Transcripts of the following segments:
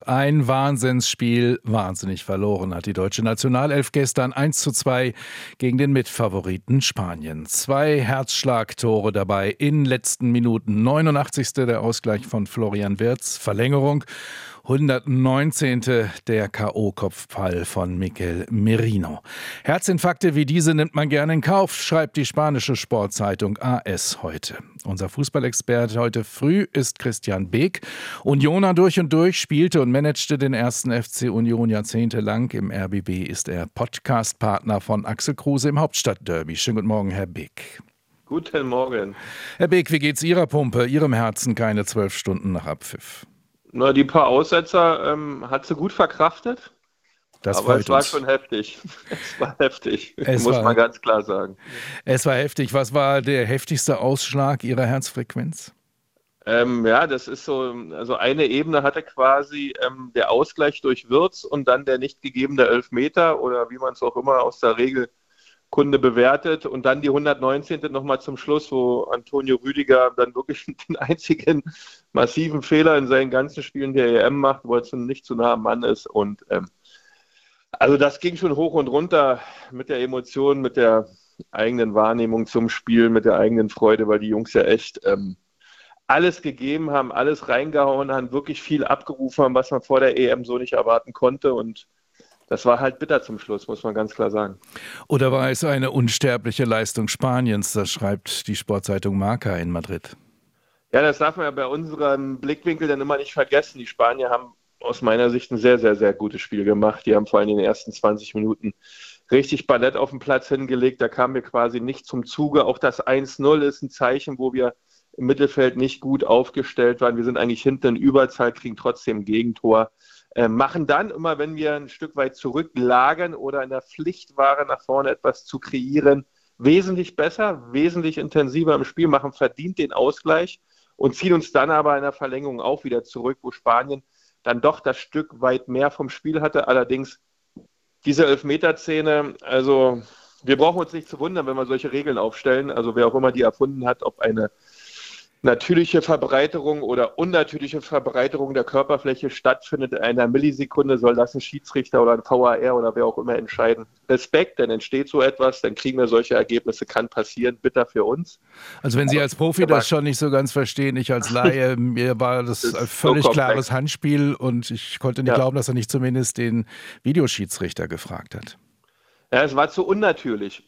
Ein Wahnsinnsspiel, wahnsinnig verloren hat die deutsche Nationalelf gestern 1:2 gegen den Mitfavoriten Spanien. 2 Herzschlagtore dabei in letzten Minuten. 89. der Ausgleich von Florian Wirtz, Verlängerung. 119. der K.O.-Kopfball von Mikel Merino. Herzinfarkte wie diese nimmt man gerne in Kauf, schreibt die spanische Sportzeitung AS heute. Unser Fußballexperte heute früh ist Christian Beek. Unioner durch und durch, spielte und managte den ersten FC Union jahrzehntelang. Im RBB ist er Podcastpartner von Axel Kruse im Hauptstadtderby. Schönen guten Morgen, Herr Beek. Guten Morgen. Herr Beek, wie geht's Ihrer Pumpe, Ihrem Herzen keine 12 Stunden nach Abpfiff? Na, die paar Aussetzer hat sie gut verkraftet, aber es war schon heftig. Es war heftig, muss man ganz klar sagen. Es war heftig. Was war der heftigste Ausschlag Ihrer Herzfrequenz? Ja, das ist so, also eine Ebene hatte quasi der Ausgleich durch Wirtz und dann der nicht gegebene Elfmeter oder wie man es auch immer aus der Regelkunde bewertet und dann die 119. nochmal zum Schluss, wo Antonio Rüdiger dann wirklich den einzigen massiven Fehler in seinen ganzen Spielen der EM macht, wo er nicht zu nah am Mann ist und also das ging schon hoch und runter mit der Emotion, mit der eigenen Wahrnehmung zum Spiel, mit der eigenen Freude, weil die Jungs ja echt alles gegeben haben, alles reingehauen haben, wirklich viel abgerufen haben, was man vor der EM so nicht erwarten konnte und das war halt bitter zum Schluss, muss man ganz klar sagen. Oder war es eine unsterbliche Leistung Spaniens? Das schreibt die Sportzeitung Marca in Madrid. Ja, das darf man ja bei unserem Blickwinkel dann immer nicht vergessen. Die Spanier haben aus meiner Sicht ein sehr, sehr, sehr gutes Spiel gemacht. Die haben vor allem in den ersten 20 Minuten richtig Ballett auf den Platz hingelegt. Da kamen wir quasi nicht zum Zuge. Auch das 1:0 ist ein Zeichen, wo wir im Mittelfeld nicht gut aufgestellt waren. Wir sind eigentlich hinten in Überzahl, kriegen trotzdem ein Gegentor. Machen dann immer, wenn wir ein Stück weit zurücklagen oder in der Pflicht waren, nach vorne etwas zu kreieren, wesentlich besser, wesentlich intensiver im Spiel, machen verdient den Ausgleich und ziehen uns dann aber in der Verlängerung auch wieder zurück, wo Spanien dann doch das Stück weit mehr vom Spiel hatte. Allerdings diese Elfmeterszene, also wir brauchen uns nicht zu wundern, wenn wir solche Regeln aufstellen. Also wer auch immer die erfunden hat, ob eine natürliche Verbreiterung oder unnatürliche Verbreiterung der Körperfläche stattfindet in einer Millisekunde, soll das ein Schiedsrichter oder ein VAR oder wer auch immer entscheiden. Respekt, dann entsteht so etwas, dann kriegen wir solche Ergebnisse, kann passieren, bitter für uns. Also wenn Sie als Profi das schon nicht so ganz verstehen, ich als Laie, mir war das ein völlig klares Handspiel und ich konnte nicht glauben, dass er nicht zumindest den Videoschiedsrichter gefragt hat. Ja, es war zu unnatürlich.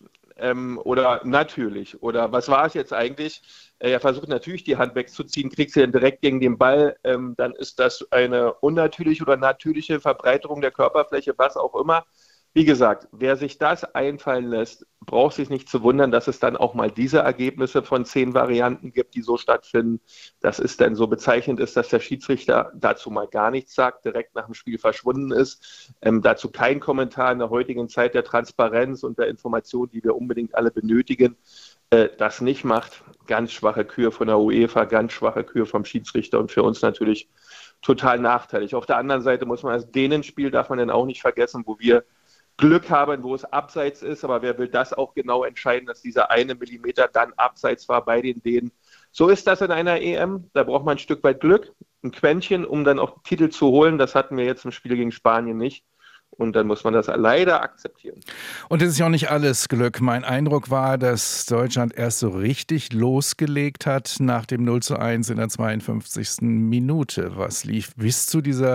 Oder natürlich. Oder was war es jetzt eigentlich? Er versucht natürlich die Hand wegzuziehen, kriegt sie dann direkt gegen den Ball. Dann ist das eine unnatürliche oder natürliche Verbreiterung der Körperfläche, was auch immer. Wie gesagt, wer sich das einfallen lässt, braucht sich nicht zu wundern, dass es dann auch mal diese Ergebnisse von 10 Varianten gibt, die so stattfinden. Das ist dann so bezeichnend ist, dass der Schiedsrichter dazu mal gar nichts sagt, direkt nach dem Spiel verschwunden ist. Dazu kein Kommentar in der heutigen Zeit der Transparenz und der Information, die wir unbedingt alle benötigen, das nicht macht. Ganz schwache Kür von der UEFA, ganz schwache Kür vom Schiedsrichter und für uns natürlich total nachteilig. Auf der anderen Seite muss man das Dänenspiel, darf man dann auch nicht vergessen, wo wir Glück haben, wo es abseits ist, aber wer will das auch genau entscheiden, dass dieser 1 Millimeter dann abseits war bei den Dänen. So ist das in einer EM, da braucht man ein Stück weit Glück, ein Quäntchen, um dann auch Titel zu holen, das hatten wir jetzt im Spiel gegen Spanien nicht. Und dann muss man das leider akzeptieren. Und es ist ja auch nicht alles Glück. Mein Eindruck war, dass Deutschland erst so richtig losgelegt hat nach dem 0:1 in der 52. Minute. Was lief bis zu dieser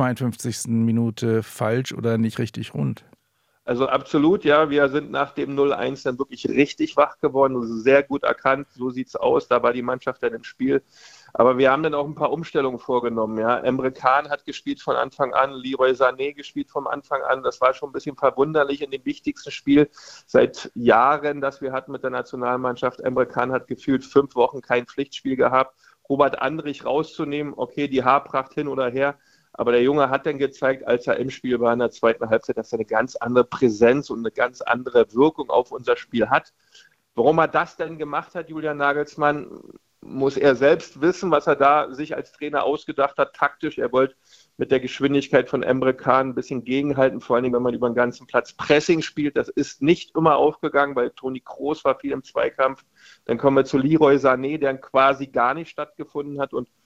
52. Minute falsch oder nicht richtig rund? Also absolut, ja, wir sind nach dem 0:1 dann wirklich richtig wach geworden, also sehr gut erkannt, so sieht's aus, da war die Mannschaft dann im Spiel. Aber wir haben dann auch ein paar Umstellungen vorgenommen. Ja. Emre Can hat gespielt von Anfang an, Leroy Sané gespielt von Anfang an. Das war schon ein bisschen verwunderlich in dem wichtigsten Spiel seit Jahren, das wir hatten mit der Nationalmannschaft. Emre Can hat gefühlt 5 Wochen kein Pflichtspiel gehabt. Robert Andrich rauszunehmen, okay, die Haarpracht hin oder her. Aber der Junge hat dann gezeigt, als er im Spiel war in der zweiten Halbzeit, dass er eine ganz andere Präsenz und eine ganz andere Wirkung auf unser Spiel hat. Warum er das denn gemacht hat, Julian Nagelsmann, muss er selbst wissen, was er da sich als Trainer ausgedacht hat, taktisch. Er wollte mit der Geschwindigkeit von Emre Can ein bisschen gegenhalten, vor allem wenn man über den ganzen Platz Pressing spielt. Das ist nicht immer aufgegangen, weil Toni Kroos war viel im Zweikampf. Dann kommen wir zu Leroy Sané, der quasi gar nicht stattgefunden hat. Und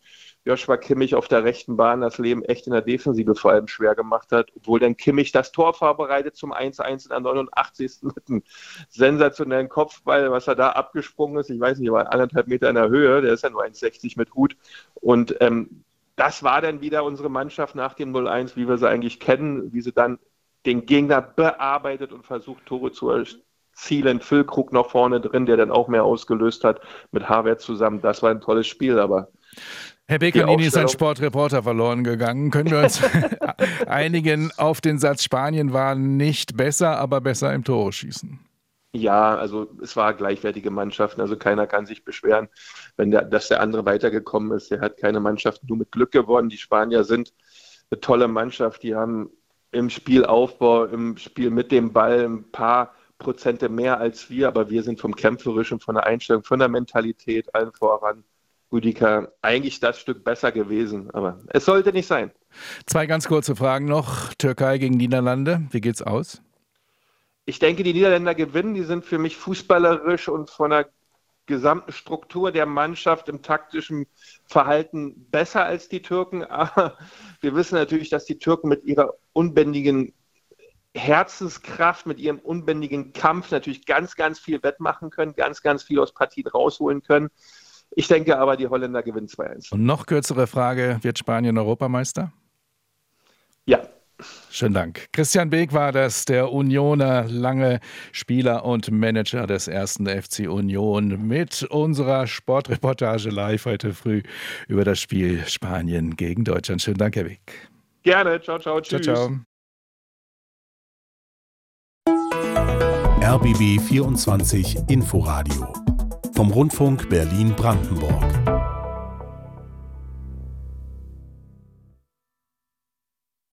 Joshua Kimmich auf der rechten Bahn das Leben echt in der Defensive vor allem schwer gemacht hat, obwohl dann Kimmich das Tor vorbereitet zum 1:1 in der 89. mit einem sensationellen Kopfball, was er da abgesprungen ist. Ich weiß nicht, war 1,5 Meter in der Höhe, der ist ja nur 1,60 mit Hut. Und das war dann wieder unsere Mannschaft nach dem 0:1, wie wir sie eigentlich kennen, wie sie dann den Gegner bearbeitet und versucht, Tore zu erzielen. Füllkrug noch vorne drin, der dann auch mehr ausgelöst hat mit Havertz zusammen. Das war ein tolles Spiel, aber Herr Beccanini ist ein Sportreporter verloren gegangen. Können wir uns einigen auf den Satz, Spanien war nicht besser, aber besser im Tore schießen? Ja, also es war gleichwertige Mannschaften, also keiner kann sich beschweren, dass der andere weitergekommen ist. Der hat keine Mannschaft nur mit Glück gewonnen. Die Spanier sind eine tolle Mannschaft, die haben im Spielaufbau, im Spiel mit dem Ball ein paar Prozente mehr als wir, aber wir sind vom Kämpferischen, von der Einstellung, von der Mentalität allen voran, Rüdiger, eigentlich das Stück besser gewesen, aber es sollte nicht sein. 2 ganz kurze Fragen noch. Türkei gegen Niederlande, wie geht's aus? Ich denke, die Niederländer gewinnen. Die sind für mich fußballerisch und von der gesamten Struktur der Mannschaft im taktischen Verhalten besser als die Türken. Aber wir wissen natürlich, dass die Türken mit ihrer unbändigen Herzenskraft, mit ihrem unbändigen Kampf natürlich ganz, ganz viel wettmachen können, ganz, ganz viel aus Partien rausholen können. Ich denke aber, die Holländer gewinnen 2:1. Und noch kürzere Frage, wird Spanien Europameister? Ja. Schönen Dank. Christian Beek war das, der Unioner, lange Spieler und Manager des 1. FC Union, mit unserer Sportreportage live heute früh über das Spiel Spanien gegen Deutschland. Schönen Dank, Herr Beek. Gerne. Ciao, ciao. Tschüss. Ciao, ciao. RBB 24 Inforadio vom Rundfunk Berlin-Brandenburg.